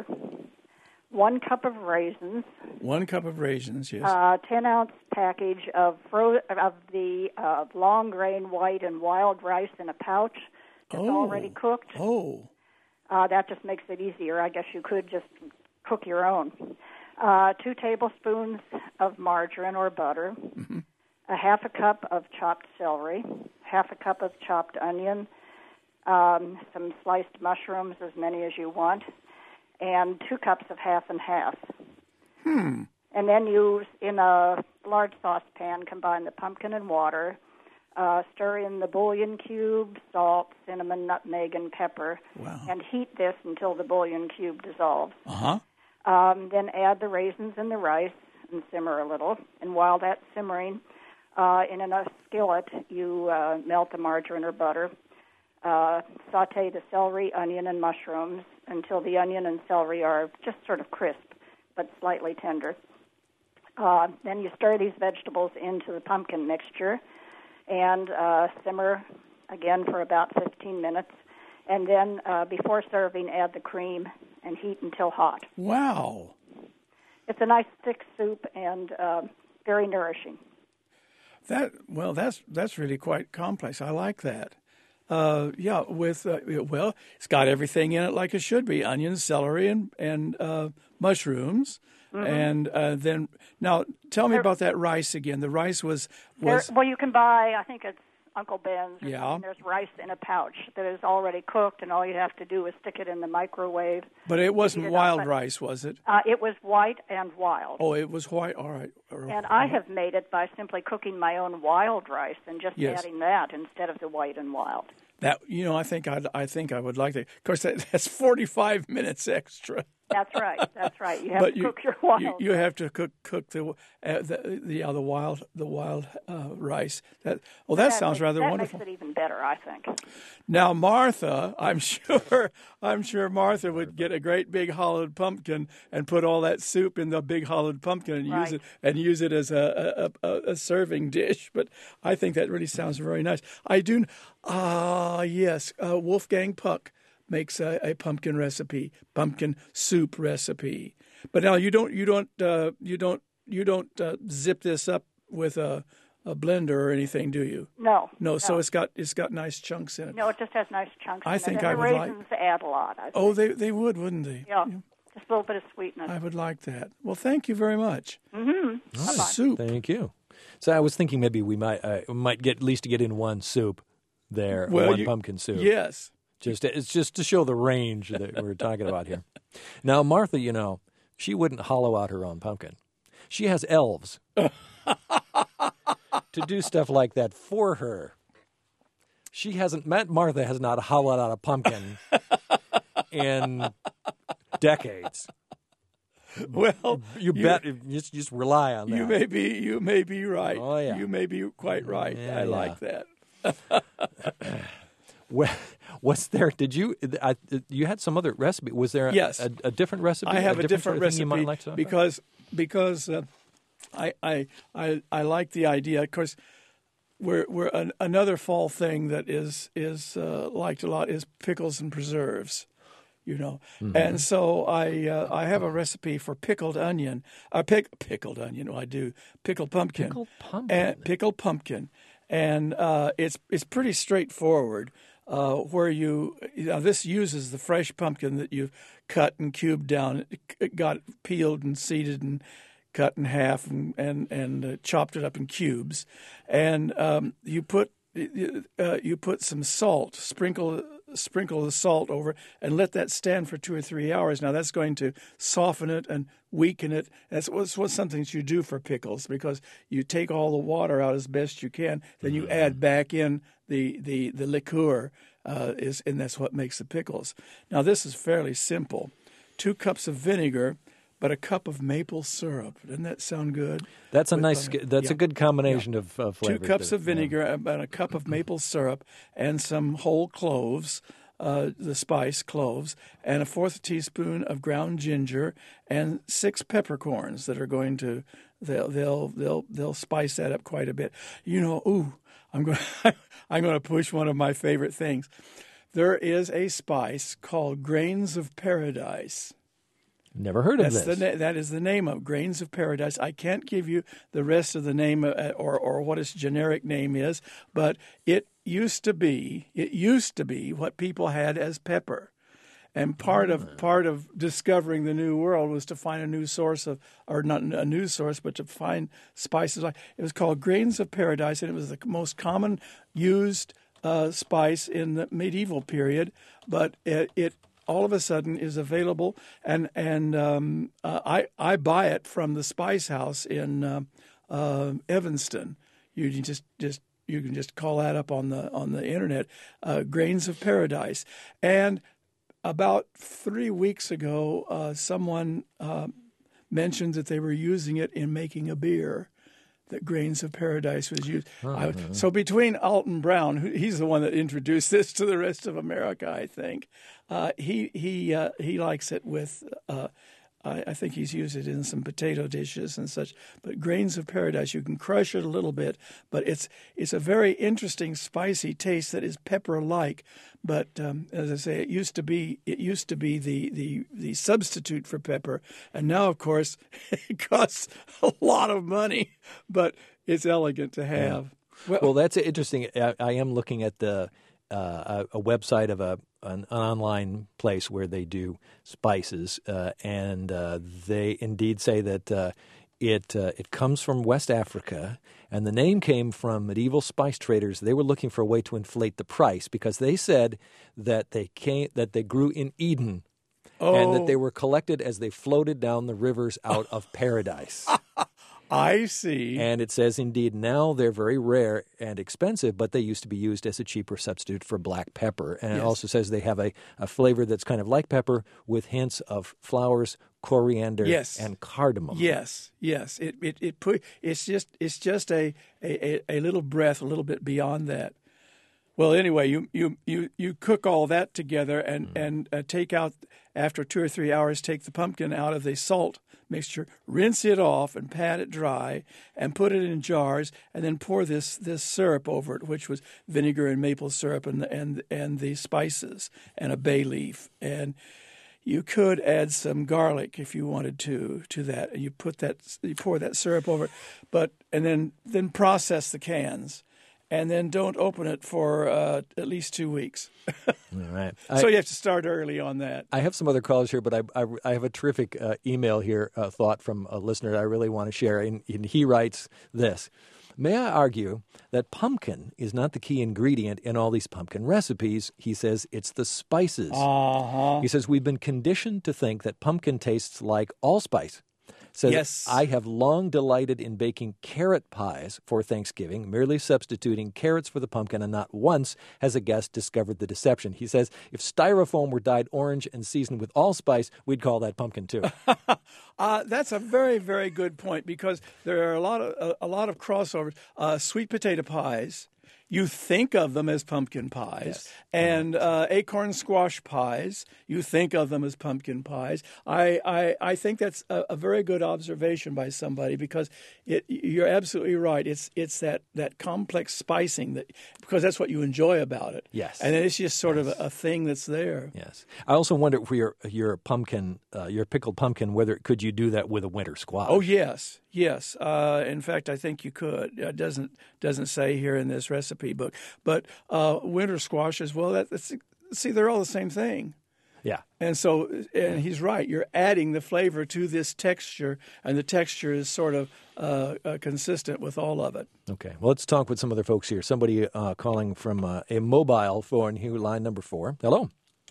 one cup of raisins, One cup of raisins. Yes. uh, ten ounce package of fro- of the uh, long grain white and wild rice in a pouch that's Oh. already cooked. oh. Uh, that just makes it easier. I guess you could just cook your own. Uh, two tablespoons of margarine or butter, Mhm. a half a cup of chopped celery, half a cup of chopped onion, um, some sliced mushrooms, as many as you want, and two cups of half and half. Hmm. And then you, in a large saucepan, combine the pumpkin and water, uh, stir in the bouillon cube, salt, cinnamon, nutmeg, and pepper, Wow. and heat this until the bouillon cube dissolves. Uh huh. Um, then add the raisins and the rice and simmer a little. And while that's simmering, uh, in a skillet, you uh, melt the margarine or butter. Uh, saute the celery, onion, and mushrooms until the onion and celery are just sort of crisp but slightly tender. Uh, then you stir these vegetables into the pumpkin mixture and uh, simmer again for about fifteen minutes. And then uh, before serving, add the cream and heat until hot. Wow. It's a nice thick soup and uh, very nourishing. That well, that's that's really quite complex. I like that. Uh, yeah, with uh, well, it's got everything in it like it should be: onions, celery, and and uh, mushrooms. Mhm. And uh, then now, tell me about that rice again. The rice was There, was well, you can buy, I think it's Uncle Ben's. Or Yeah. something. There's rice in a pouch that is already cooked, and all you have to do is stick it in the microwave. but it wasn't Heat it up, wild but- rice, was it? Uh, it was white and wild. Oh, it was white. All right. And I have made it by simply cooking my own wild rice and just Yes. adding that instead of the white and wild. That you know, I think I'd, I think I would like that. Of course, that, that's forty-five minutes extra. That's right. That's right. You have but to you, cook your wild. You, you have to cook cook the uh, the the, uh, the wild the wild uh, rice. That well, that, that sounds makes, rather that wonderful. That makes it even better, I think. Now, Martha, I'm sure I'm sure Martha would get a great big hollowed pumpkin and put all that soup in the big hollowed pumpkin and right. use it and use it as a a, a a serving dish. But I think that really sounds very nice. I do. Ah, uh, yes, uh, Wolfgang Puck makes a, a pumpkin recipe, pumpkin soup recipe. But now you don't, you don't, uh, you don't, you don't uh, zip this up with a, a blender or anything, do you? No, no. No. So it's got it's got nice chunks in it. No, it just has nice chunks. I in think it. And I the would raisins like. add a lot. I think. Oh, they they would, wouldn't they? Yeah, yeah. Just a little bit of sweetness. I would like that. Well, thank you very much. Mm-hmm. Oh, soup. Thank you. So I was thinking maybe we might uh, might get at least to get in one soup there, well, one you, pumpkin soup. Yes. Just it's just to show the range that we're talking about here. Now, Martha, you know, she wouldn't hollow out her own pumpkin. She has elves to do stuff like that for her. She hasn't met Martha has not hollowed out a pumpkin in decades. Well, you bet. Just just rely on that. You may be you may be right. Oh yeah. You may be quite right. Yeah, I yeah. like that. Well, was there? Did you? I, you had some other recipe. Was there? A, yes. a, a different recipe. I have a a different, different recipe you might like to because because uh, I, I I I like the idea. Of course, we're we're an, another fall thing that is is uh, liked a lot is pickles and preserves. You know, mm-hmm. and so I uh, I have a recipe for pickled onion. Uh, pick pickled onion. Well, I do pickled pumpkin. Pickled pumpkin. And pickled pumpkin, and uh, it's it's pretty straightforward. Uh, where you, you know, this uses the fresh pumpkin that you've cut and cubed down, it got peeled and seeded and cut in half and and and uh, chopped it up in cubes, and um, you put uh, you put some salt, sprinkle sprinkle the salt over, and let that stand for two or three hours. Now that's going to soften it and weaken it. That's what's, what's something that you do for pickles, because you take all the water out as best you can, then you add back in the the the liqueur, uh, is and that's what makes the pickles. Now this is fairly simple: two cups of vinegar, but a cup of maple syrup. Doesn't that sound good? That's a With nice. butter. That's Yeah. a good combination Yeah. of uh, flavors. Two cups there. of vinegar, yeah. about a cup of maple syrup, and some whole cloves, uh, the spice cloves, and a fourth teaspoon of ground ginger, and six peppercorns that are going to they'll they'll they'll they'll spice that up quite a bit. You know, ooh, I'm going I'm going to push one of my favorite things. There is a spice called Grains of Paradise. Never heard of That's this. The na- that is the name of Grains of Paradise. I can't give you the rest of the name uh, or or what its generic name is, but it used to be it used to be what people had as pepper. And part of part of discovering the new world was to find a new source of, or not a new source, but to find spices. Like it was called Grains of Paradise, and it was the most common used uh, spice in the medieval period. But it, it all of a sudden is available, and and um, uh, I I buy it from the Spice House in uh, uh, Evanston. You can just just you can just call that up on the on the internet. Uh, Grains of Paradise. And about three weeks ago, uh, someone uh, mentioned that they were using it in making a beer. That Grains of Paradise was used. Uh-huh. I, so between Alton Brown, who, he's the one that introduced this to the rest of America, I think. Uh, he he uh, he likes it with. Uh, I, I think he's used it in some potato dishes and such. But Grains of Paradise, you can crush it a little bit, but it's it's a very interesting, spicy taste that is pepper-like. But um, as I say, it used to be it used to be the, the, the substitute for pepper, and now, of course, it costs a lot of money, but it's elegant to have. Yeah. Well, well, that's interesting. I, I am looking at the uh, a, a website of a an, an online place where they do spices, uh, and uh, they indeed say that uh, it uh, it comes from West Africa. And the name came from medieval spice traders. They were looking for a way to inflate the price because they said that they came that they grew in Eden, oh. and that they were collected as they floated down the rivers out of paradise. I see. And it says, indeed, now they're very rare and expensive, but they used to be used as a cheaper substitute for black pepper. And Yes. it also says they have a, a flavor that's kind of like pepper with hints of flowers, coriander, Yes. and cardamom. Yes, yes. It it it put it's just it's just a, a, a little breath, a little bit beyond that. Well, anyway, you you you, you cook all that together and Mm-hmm. and uh, take out after two or three hours. Take the pumpkin out of the salt mixture, rinse it off, and pat it dry, and put it in jars, and then pour this this syrup over it, which was vinegar and maple syrup and and and the spices and a bay leaf. And you could add some garlic if you wanted to to that. And you put that you pour that syrup over it, but and then then process the cans. And then don't open it for uh, at least two weeks. All right. I, So you have to start early on that. I have some other calls here, but I, I, I have a terrific uh, email here, uh, thought from a listener that I really want to share. And, and he writes this. May I argue that pumpkin is not the key ingredient in all these pumpkin recipes? He says it's the spices. Uh-huh. He says we've been conditioned to think that pumpkin tastes like allspice. Says, Yes. I have long delighted in baking carrot pies for Thanksgiving, merely substituting carrots for the pumpkin, and not once has a guest discovered the deception. He says, if styrofoam were dyed orange and seasoned with allspice, we'd call that pumpkin too. Uh, that's a very, very good point because there are a lot of a, a lot of crossovers. Uh, sweet potato pies, you think of them as pumpkin pies, Yes. and uh, acorn squash pies, you think of them as pumpkin pies. I I, I think that's a, a very good observation by somebody because it, you're absolutely right. It's it's that, that complex spicing that because that's what you enjoy about it. Yes. and it's just sort of a, a thing that's there. Yes. I also wonder for your your pumpkin, uh, your pickled pumpkin, whether could you do that with a winter squash? Oh yes, yes. Uh, in fact, I think you could. It doesn't doesn't say here in this recipe book, but uh, winter squash as well. That, that's, see, they're all the same thing. Yeah. And so, and he's right. You're adding the flavor to this texture, and the texture is sort of uh, uh, consistent with all of it. Okay. Well, let's talk with some other folks here. Somebody uh, calling from uh, a mobile phone here, line number four. Hello.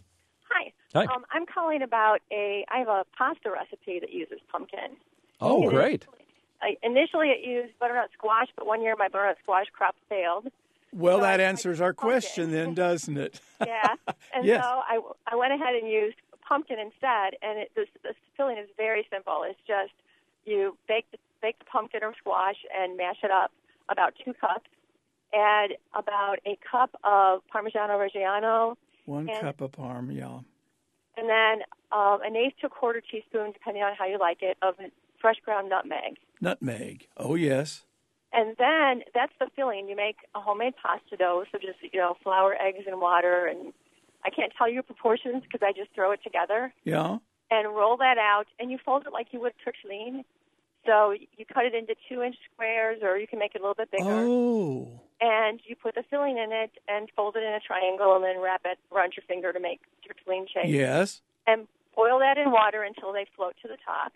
Hi. Hi. Um, I'm calling about a. I have a pasta recipe that uses pumpkin. Oh, And great. I, initially, it used butternut squash, but one year my butternut squash crop failed. Well, So that I- answers our question, then, doesn't it? Yeah, and Yes. so I, I went ahead and used pumpkin instead, and it, this, this filling is very simple. It's just you bake the, bake the pumpkin or squash and mash it up about two cups, add about a cup of Parmigiano Reggiano, One And- cup of parm, yeah. and then um, an eighth to a quarter teaspoon, depending on how you like it, of fresh ground nutmeg. Nutmeg. Oh yes. And then that's the filling. You make a homemade pasta dough, so just, you know, flour, eggs, and water. And I can't tell you proportions because I just throw it together. Yeah. And roll that out, and you fold it like you would tortellini. So you cut it into two-inch squares, or you can make it a little bit bigger. Oh. And you put the filling in it and fold it in a triangle and then wrap it around your finger to make tortellini shape. Yes. And boil that in water until they float to the top.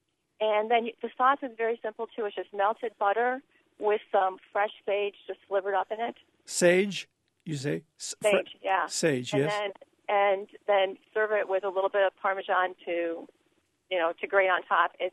And then you, the sauce is very simple, too. It's just melted butter with some fresh sage just slivered up in it. Sage, you say? S- fr- Sage, yeah. Sage, and yes. Then, and then serve it with a little bit of Parmesan to, you know, to grate on top. It's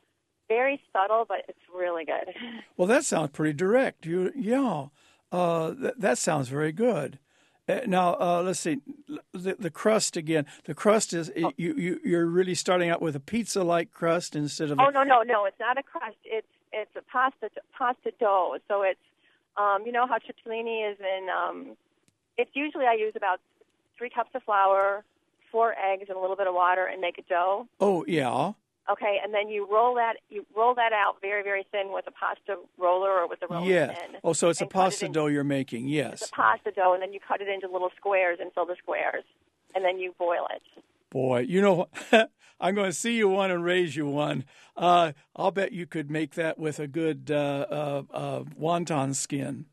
very subtle, but it's really good. Well, that sounds pretty direct. You, yeah, uh, th- that sounds very good. Uh, now, uh, let's see, the, the crust again. The crust is Oh. you, you. You're really starting out with a pizza-like crust instead of. Oh a, no, no, no! It's not a crust. It's it's a pasta pasta dough. So it's um, you know how tortellini is in. Um, it's usually I use about three cups of flour, four eggs, and a little bit of water, and make a dough. Oh yeah. Okay, and then you roll that you roll that out very very thin with a pasta roller or with a rolling Yes. pin. Oh, so it's a and cut it pasta in- dough you're making. Yes. It's a pasta dough, and then you cut it into little squares and fill the squares, and then you boil it. Boy, you know, I'm going to see you one and raise you one. Uh, I'll bet you could make that with a good uh, uh, uh, wonton skin.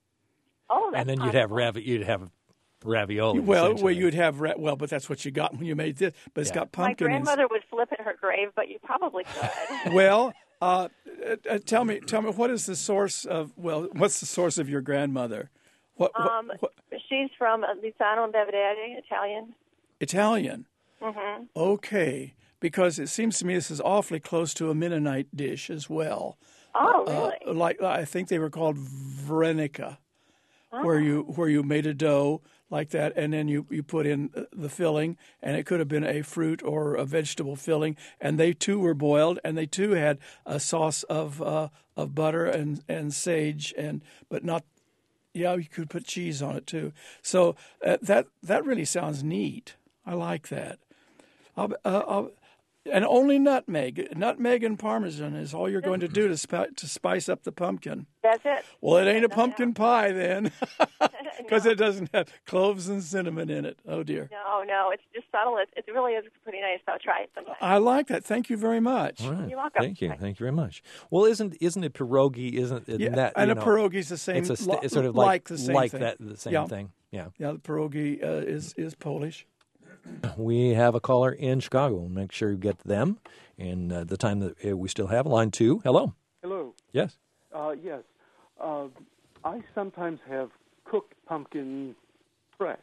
Oh, that's And then you'd have possible. ravi- you'd have ravioli. Well, well, essentially. you'd have ra- well, but that's what you got when you made this. But it's Yeah. got My pumpkin. in- grandmother would flip in her grave, but you probably could. Well, uh, uh, tell me, tell me, what is the source of? Well, what's the source of your grandmother? What, what, Um, what she's from Lisano and Belvedere, Italian. Italian? Mm-hmm. Okay, because it seems to me this is awfully close to a Mennonite dish as well. Oh, really? Uh, like I think they were called Varenica, Oh. where you where you made a dough like that, and then you, you put in the filling, and it could have been a fruit or a vegetable filling, and they too were boiled, and they too had a sauce of uh, of butter and, and sage, and but not, yeah, you could put cheese on it too. So uh, that that really sounds neat. I like that. I'll, uh, I'll, and only nutmeg, nutmeg and parmesan is all you're going to do to sp- to spice up the pumpkin. That's it. Well, it ain't a No, pumpkin no. pie then, because No. it doesn't have cloves and cinnamon in it. Oh dear. No, no, it's just subtle. It, it really is pretty nice. So try it sometime. I like that. Thank you very much. All right. You're welcome. Thank you. Thank you very much. Well, isn't isn't it pierogi? Isn't it Yeah, that? and you a know, pierogi's the same. It's, a st- li- it's sort of like, like, the same like thing. that, the same Yeah. thing. Yeah. Yeah, the pierogi uh, is is Polish. We have a caller in Chicago. We'll make sure you get to them in uh, the time that uh, we still have. Line two. Hello. Hello. Yes. Uh, yes. Uh, I sometimes have cooked pumpkin fresh,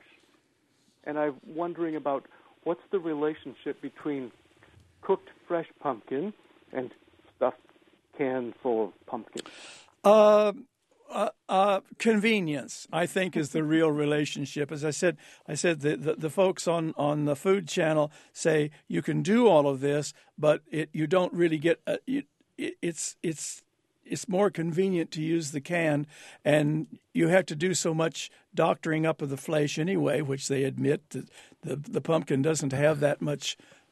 and I'm wondering about what's the relationship between cooked fresh pumpkin and stuffed can full of pumpkin. Uh, uh, uh, convenience, I think, is the real relationship. As I said, I said the, the, the folks on, on the Food Channel say you can do all of this, but it you don't really get. Uh, you, it, it's it's it's more convenient to use the can, and you have to do so much doctoring up of the flesh anyway, which they admit that the the pumpkin doesn't have that much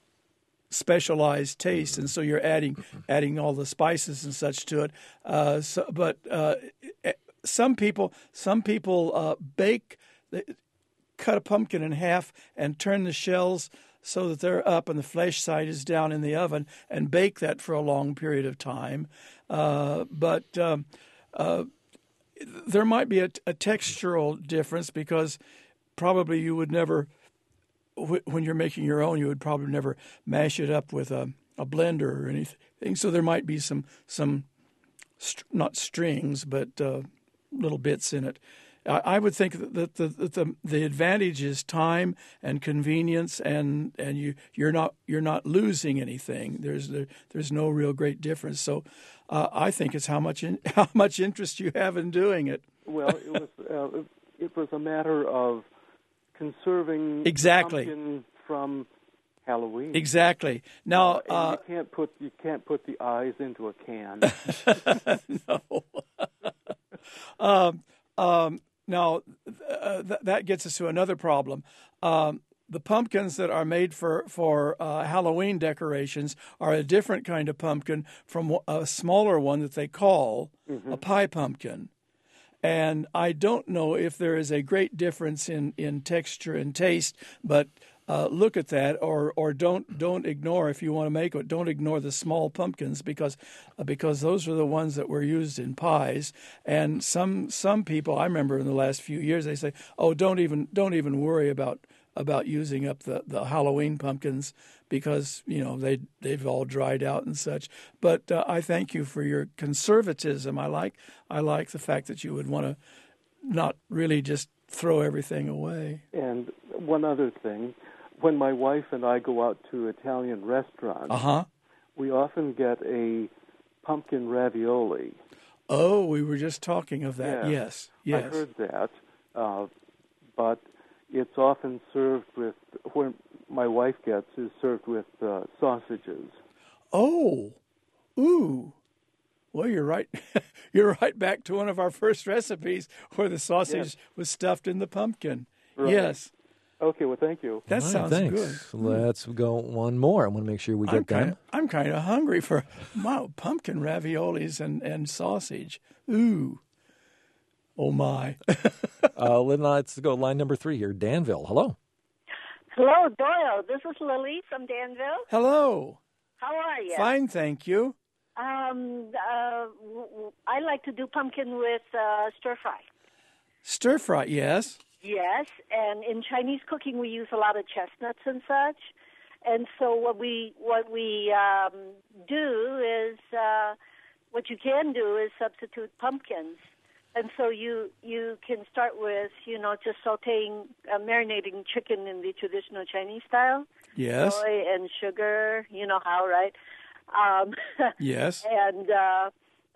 specialized taste, and so you're adding adding all the spices and such to it. Uh, so, but uh, some people some people uh, bake, they cut a pumpkin in half and turn the shells so that they're up and the flesh side is down in the oven, and bake that for a long period of time. Uh, but um, uh, there might be a, a textural difference, because probably you would never, when you're making your own, you would probably never mash it up with a, a blender or anything. So there might be some, some st- not strings, but uh, little bits in it. I, I would think that the, the the the advantage is time and convenience, and, and you you're not you're not losing anything. There's there, there's no real great difference. So uh, I think it's how much in, how much interest you have in doing it. Well, it was uh, it was a matter of conserving Exactly. pumpkin from Halloween. Exactly. Now Uh, and uh, you can't put you can't put the eyes into a can. no. um, um, now uh, th- that gets us to another problem. Um, the pumpkins that are made for for uh, Halloween decorations are a different kind of pumpkin from a smaller one that they call Mm-hmm. a pie pumpkin. And I don't know if there is a great difference in, in texture and taste, but uh, look at that, or or don't don't ignore, if you want to make it, don't ignore the small pumpkins, because uh, because those are the ones that were used in pies. And some some people, I remember in the last few years, they say, oh, don't even don't even worry about about using up the, the Halloween pumpkins, because you know they they've all dried out and such. But uh, I thank you for your conservatism. I like I like the fact that you would want to not really just throw everything away. And one other thing, when my wife and I go out to Italian restaurants, Uh-huh. we often get a pumpkin ravioli. Oh, we were just talking of that. Yeah, Yes, yes. I heard that, uh, but it's often served with, when my wife gets, is served with uh, sausages. Oh, ooh. Well, you're right. You're right back to one of our first recipes where the sausage Yes. was stuffed in the pumpkin. Right. Yes. Okay, well, thank you. That All right, sounds thanks. good. Let's go one more. I want to make sure we get I'm them. kinda, I'm kind of hungry for wow, pumpkin raviolis and, and sausage. Ooh. Oh, my. uh, let's go line number three here. Danville. Hello. Hello, Doyle. This is Lily from Danville. Hello. How are you? Fine, thank you. Um, uh, w- w- I like to do pumpkin with uh, stir fry. Stir fry, yes. Yes, and in Chinese cooking we use a lot of chestnuts and such. And so what we what we um, do is uh, what you can do is substitute pumpkins. And so you you can start with, you know, just sautéing, uh, marinating chicken in the traditional Chinese style. Yes. Soy and sugar, you know how, right? Um, Yes. And uh,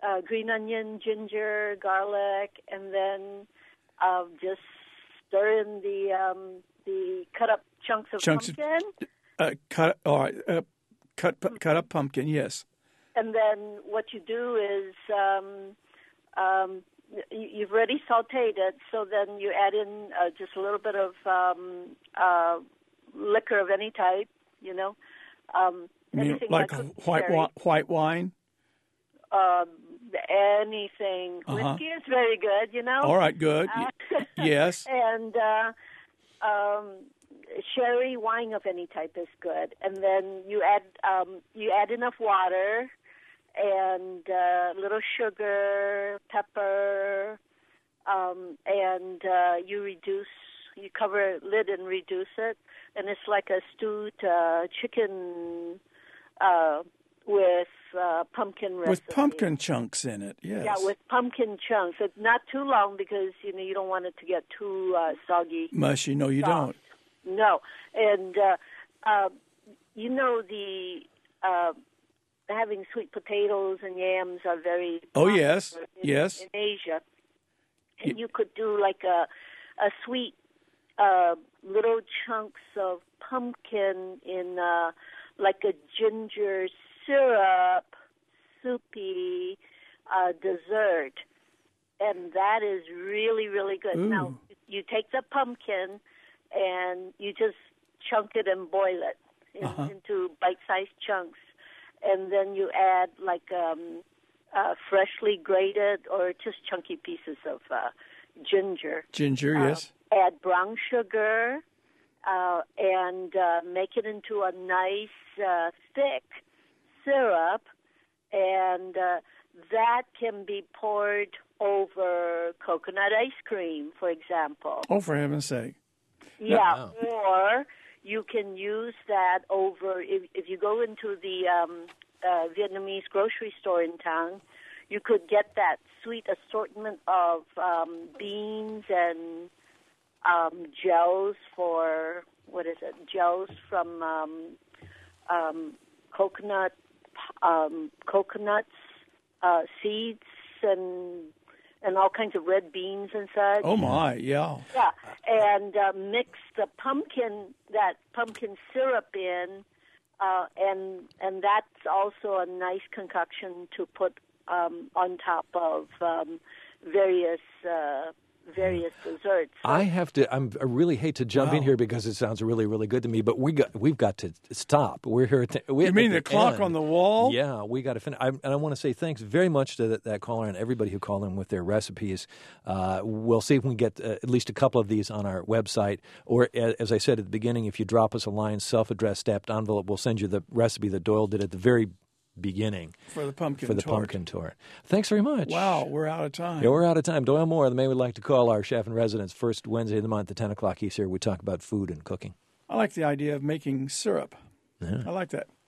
uh, green onion, ginger, garlic, and then uh, just stir in the um, the cut up chunks of Chunks of- pumpkin. Uh, cut. All right. Uh, cut. pu- Cut up pumpkin. Yes. And then what you do is um, um, you, you've already sautéed it, so then you add in uh, just a little bit of um, uh, liquor of any type, you know. Um, You mean anything like like white cherry. wi- white wine? Um, anything. Uh-huh. Whiskey is very good, you know. All right. Good. Uh, Yes. And uh, um, sherry wine of any type is good. And then you add um, you add enough water and a uh, little sugar, pepper, um, and uh, you reduce. You cover a lid and reduce it, and it's like a stewed uh, chicken uh, with uh, pumpkin recipe. With pumpkin chunks in it. Yes. Yeah, with pumpkin chunks. It's not too long because you know you don't want it to get too uh, soggy. Mushy. No, you soft. don't. No, and uh, uh, you know the uh, having sweet potatoes and yams are very Oh, popular yes. in, Yes. in Asia, and you could do like a a sweet uh, little chunks of pumpkin in uh, like a ginger syrup soupy uh, dessert, and that is really really good. Ooh. Now you take the pumpkin and you just chunk it and boil it in, Uh-huh. into bite-sized chunks, and then you add like um, uh, freshly grated or just chunky pieces of uh, ginger. Ginger. Uh, Yes. Add brown sugar uh, and uh, make it into a nice uh, thick syrup, and uh, that can be poured over coconut ice cream, for example. Oh, for heaven's sake. Yeah, Wow. or you can use that over, if, if you go into the um, uh, Vietnamese grocery store in town, you could get that sweet assortment of um, beans and um, gels for, what is it, gels from um, um, coconut, um, coconuts, uh, seeds, and and all kinds of red beans and such. Oh, my. Yeah. Yeah, and uh, mix the pumpkin, that pumpkin syrup in, uh, and and that's also a nice concoction to put um, on top of um, various uh, various desserts. So, I have to. I'm, I really hate to jump in Wow. here because it sounds really, really good to me. But we got, we've got to stop. We're here. At the, we, You mean at the clock end. on the wall? Yeah, we got to finish. I, and I want to say thanks very much to that, that caller and everybody who called in with their recipes. Uh, we'll see if we can get uh, at least a couple of these on our website. Or, a- as I said at the beginning, if you drop us a line, self-addressed stamped envelope, we'll send you the recipe that Doyle did at the very beginning For the pumpkin for the tort. pumpkin tort. Thanks very much. Wow, we're out of time. Yeah, we're out of time. Doyle Moore, the man we'd like to call our chef in residence, first Wednesday of the month at ten o'clock. He's here. We talk about food and cooking. I like the idea of making syrup. Yeah. I like that.